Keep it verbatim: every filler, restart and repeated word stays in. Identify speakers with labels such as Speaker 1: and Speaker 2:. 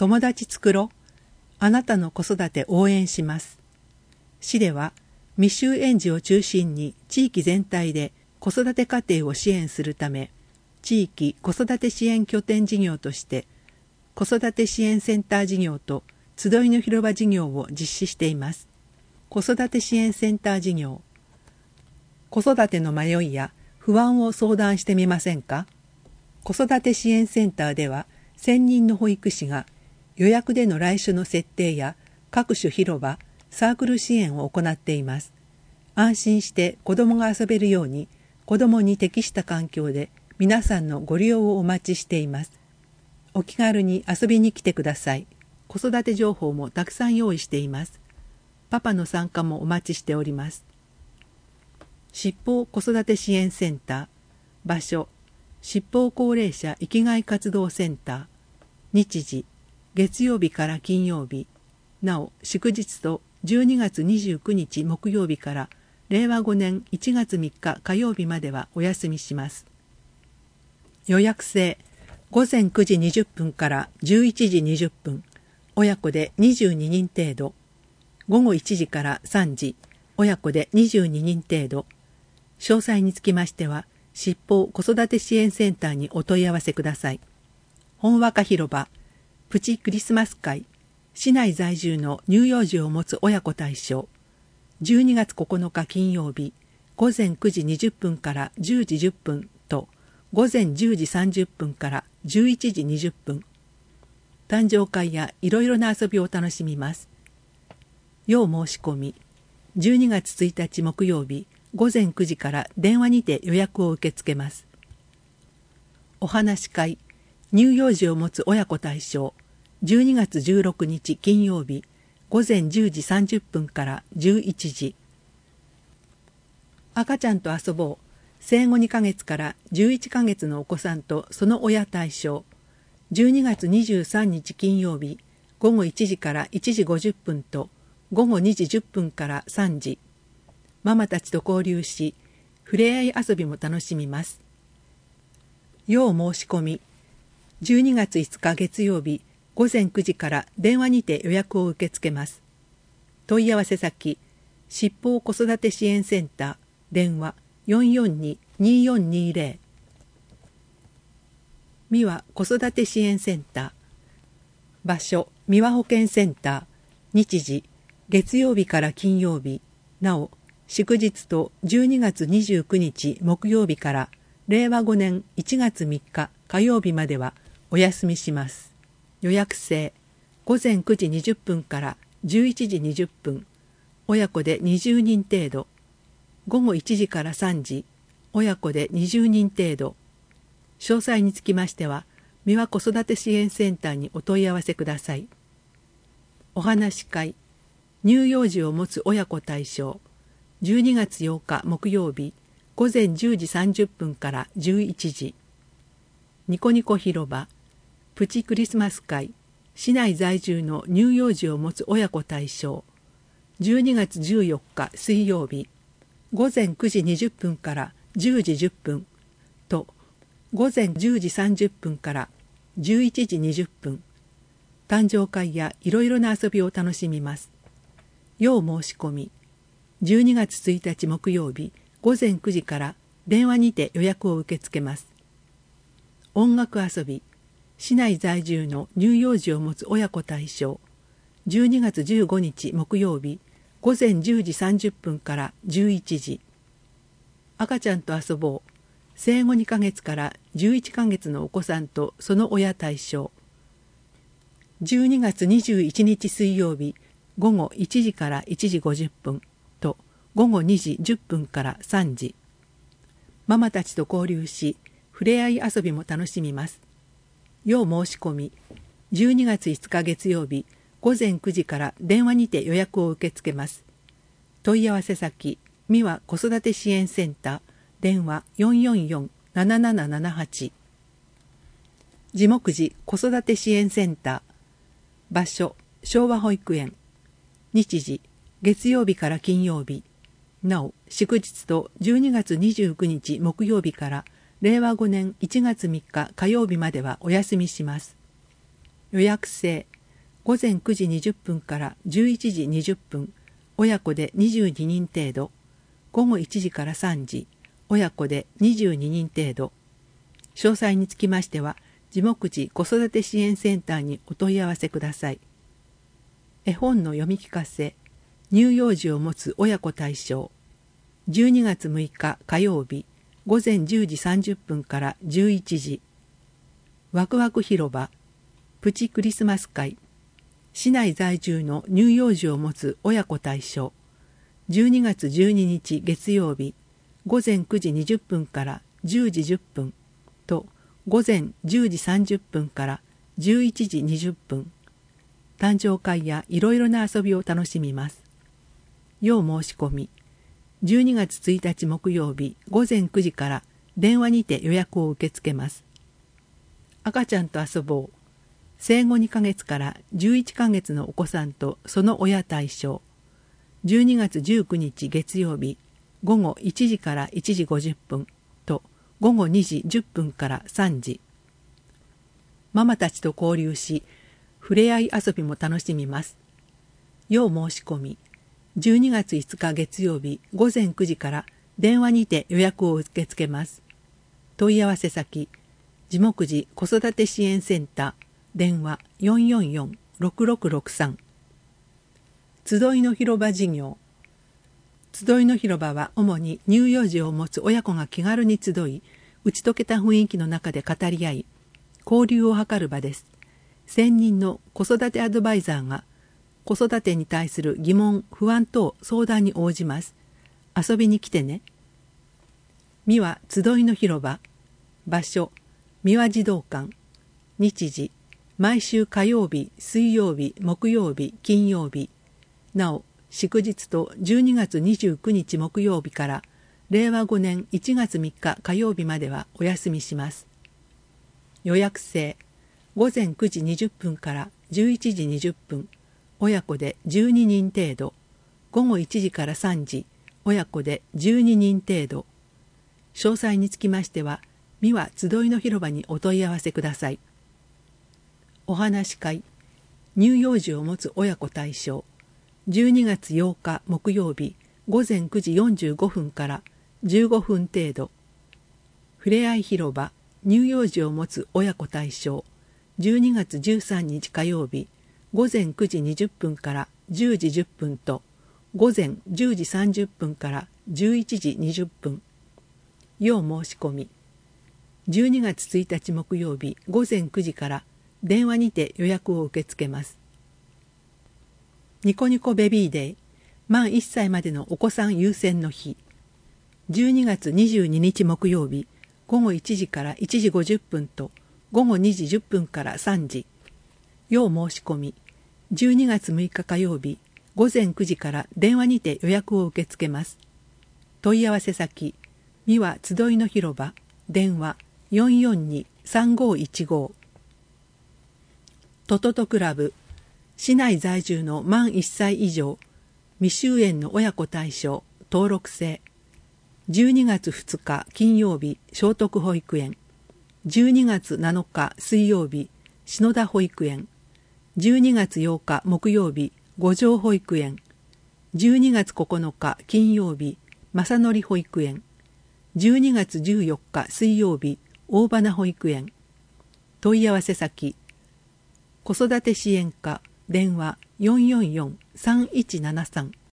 Speaker 1: 友達作ろう。あなたの子育て応援します。市では未就園児を中心に地域全体で子育て家庭を支援するため、地域子育て支援拠点事業として子育て支援センター事業と集いの広場事業を実施しています。子育て支援センター事業。子育ての迷いや不安を相談してみませんか？子育て支援センターでは専任の保育士が予約での来所の設定や各種広場、サークル支援を行っています。安心して子どもが遊べるように子どもに適した環境で皆さんのご利用をお待ちしています。お気軽に遊びに来てください。子育て情報もたくさん用意しています。パパの参加もお待ちしております。七宝子育て支援センター。場所、七宝高齢者生きがい活動センター。日時、月曜日から金曜日。なお、祝日とじゅうにがつにじゅうくにち木曜日かられいわごねんいちがつみっか火曜日まではお休みします。予約制、ごぜんくじにじゅっぷんからじゅういちじにじゅっぷん、親子でにじゅうににん程度。ごごいちじからさんじ、親子でにじゅうににん程度。詳細につきましては、七宝子育て支援センターにお問い合わせください。本和歌広場、プチクリスマス会、市内在住の乳幼児を持つ親子対象。じゅうにがつここのか金曜日、ごぜんくじにじゅっぷんからじゅうじじゅっぷんと、ごぜんじゅうじさんじゅっぷんからじゅういちじにじゅっぷん。誕生会やいろいろな遊びを楽しみます。要申し込み、じゅうにがつついたち木曜日、ごぜんくじから電話にて予約を受け付けます。お話し会、乳幼児を持つ親子対象、じゅうにがつじゅうろくにち金曜日、ごぜんじゅうじさんじゅっぷんからじゅういちじ。赤ちゃんと遊ぼう、生後にかげつからじゅういっかげつのお子さんとその親対象、じゅうにがつにじゅうさんにち金曜日、ごごいちじからいちじごじゅっぷんとごごにじじゅっぷんからさんじ。ママたちと交流し、ふれあい遊びも楽しみます。要申し込み、じゅうにがついつか月曜日、ごぜんくじから電話にて予約を受け付けます。問い合わせ先、七宝子育て支援センター、電話 よんよんに にーよんにーぜろ。三輪子育て支援センター。場所、三輪保健センター。日時、月曜日から金曜日。なお、祝日とじゅうにがつにじゅうくにち木曜日かられいわごねんいちがつみっか火曜日まではお休みします。予約制、ごぜんくじにじゅっぷんからじゅういちじにじゅっぷん、親子でにじゅうにん程度。ごごいちじからさんじ、親子でにじゅうにん程度。詳細につきましては、三輪子育て支援センターにお問い合わせください。お話し会、乳幼児を持つ親子対象、じゅうにがつようか木曜日、ごぜんじゅうじさんじゅっぷんからじゅういちじ。ニコニコ広場、プチクリスマス会、市内在住の乳幼児を持つ親子対象、じゅうにがつじゅうよっか水曜日、ごぜんくじにじゅっぷんからじゅうじじゅっぷんと、ごぜんじゅうじさんじゅっぷんからじゅういちじにじゅっぷん。誕生会やいろいろな遊びを楽しみます。要申し込み、じゅうにがつついたち木曜日、ごぜんくじから電話にて予約を受け付けます。音楽遊び、市内在住の乳幼児を持つ親子対象、じゅうにがつじゅうごにち木曜日、ごぜんじゅうじさんじゅっぷんからじゅういちじ。赤ちゃんと遊ぼう、生後にかげつからじゅういっかげつのお子さんとその親対象。じゅうにがつにじゅういちにち水曜日、ごごいちじからいちじごじゅっぷんとごごにじじゅっぷんからさんじ。ママたちと交流し、ふれあい遊びも楽しみます。要申し込み、じゅうにがついつか月曜日、ごぜんくじから電話にて予約を受け付けます。問い合わせ先、三輪子育て支援センター、電話 よんよんよん ななななななはち。地木寺子育て支援センター。場所、昭和保育園。日時、月曜日から金曜日。なお、祝日とじゅうにがつにじゅうくにち木曜日かられいわごねんいちがつみっか火曜日まではお休みします。 予約制、ごぜんくじにじゅっぷんからじゅういちじにじゅっぷん、親子でにじゅうににん程度、午後いちじからさんじ、親子でにじゅうににん程度。詳細につきましては、地目地子育て支援センターにお問い合わせください。絵本の読み聞かせ、乳幼児を持つ親子対象。じゅうにがつむいか火曜日、ごぜんじゅうじさんじゅっぷんからじゅういちじ。ワクワク広場、プチクリスマス会。市内在住の乳幼児を持つ親子対象。じゅうにがつじゅうににち月曜日、ごぜんくじにじゅっぷんからじゅうじじゅっぷんとごぜんじゅうじさんじゅっぷんからじゅういちじにじゅっぷん。誕生会やいろいろな遊びを楽しみます。要申し込み、じゅうにがつついたち木曜日ごぜんくじから電話にて予約を受け付けます。赤ちゃんと遊ぼう。生後にかげつからじゅういっかげつのお子さんとその親対象。じゅうにがつじゅうくにち月曜日、午後いちじからいちじごじゅっぷんと午後にじじゅっぷんからさんじ。ママたちと交流し、触れ合い遊びも楽しみます。要申し込み、じゅうにがついつか月曜日ごぜんくじから電話にて予約を受け付けます。問い合わせ先、地目地子育て支援センター、電話 よんよんよんろくろくろくさん。集いの広場事業。集いの広場は主に乳幼児を持つ親子が気軽に集い、打ち解けた雰囲気の中で語り合い、交流を図る場です。専任の子育てアドバイザーが子育てに対する疑問・不安等相談に応じます。遊びに来てね。三輪集いの広場。場所、三輪児童館。日時、毎週火曜日、水曜日、木曜日、金曜日。なお、祝日とじゅうにがつにじゅうくにち木曜日かられいわごねんいちがつみっか火曜日まではお休みします。予約制、ごぜんくじにじゅっぷんからじゅういちじにじゅっぷん、親子でじゅうににん程度、午後いちじからさんじ、親子でじゅうににん程度。詳細につきましては、三輪集いの広場にお問い合わせください。お話し会、乳幼児を持つ親子対象。じゅうにがつようか木曜日ごぜんくじよんじゅうごふんからじゅうごふん程度。ふれあい広場、乳幼児を持つ親子対象。じゅうにがつじゅうさんにち火曜日ごぜんくじにじゅっぷんからじゅうじじゅっぷんとごぜんじゅうじさんじゅっぷんからじゅういちじにじゅっぷん。要申し込み、じゅうにがつついたち木曜日ごぜんくじから電話にて予約を受け付けます。ニコニコベビーデイ、満いっさいまでのお子さん優先の日。じゅうにがつにじゅうににち木曜日、午後いちじからいちじごじゅっぷんと午後にじじゅっぷんからさんじ。要申し込み、じゅうにがつむいか火曜日、午前くじから電話にて予約を受け付けます。問い合わせ先、三輪集いの広場、電話 よんよんにさんごいちご。トトトクラブ、市内在住の満いっさい以上、未就園の親子対象、登録制。じゅうにがつふつか金曜日、聖徳保育園。じゅうにがつなのか水曜日、篠田保育園。じゅうにがつようか木曜日、五条保育園。じゅうにがつここのか金曜日、正則保育園。じゅうにがつじゅうよっか水曜日、大花保育園。問い合わせ先、子育て支援課、電話 よんよんよんさんいちななさん。